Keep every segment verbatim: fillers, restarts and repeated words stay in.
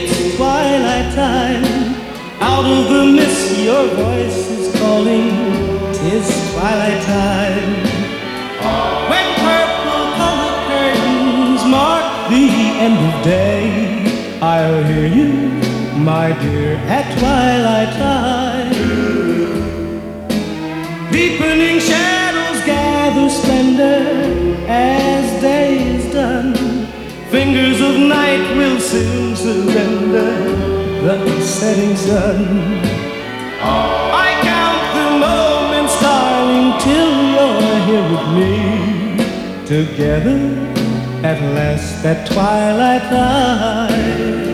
It's twilight time. Out of the mist your voice is calling. 'Tis twilight time. When purple colored curtains mark the end of day, I'll hear you, my dear, at twilight time. Deepening shadows gather splendor as day is done. Fingers of night will soon surrender the setting sun. I count the moments, darling, till you're here with me. Together at last at twilight time.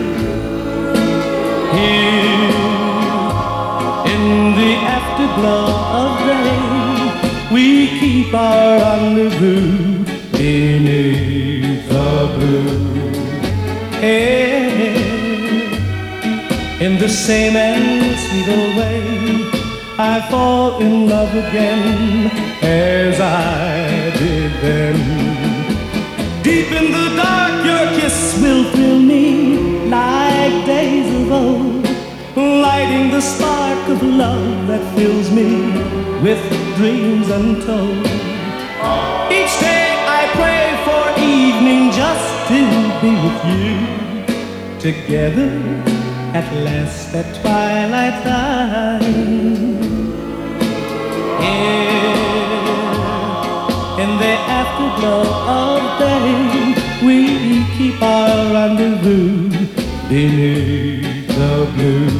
Here in the afterglow of day, we keep our rendezvous beneath the blue. Hey, in the same and sweet old way, I fall in love again as I did then. Deep in the dark, your kiss will thrill me like days of old, lighting the spark of love that fills me with dreams untold. Each day I pray for evening just to be with you. Together at last at twilight time. Here in the afterglow of day, we keep our rendezvous beneath the blue.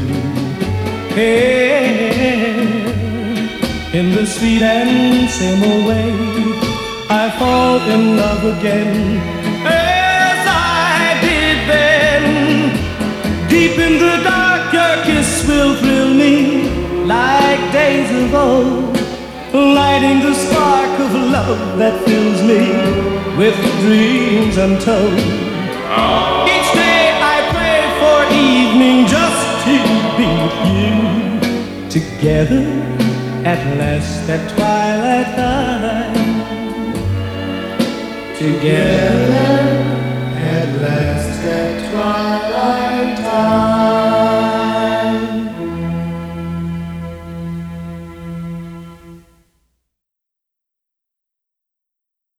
Hey, in the sweet and same old way, I fall in love again as I did then. Deep in the dark, your kiss will thrill me like days of old, lighting the spark of love that fills me with dreams untold. Each day I pray for evening just to be with you. Together at last at twilight time. Together at last.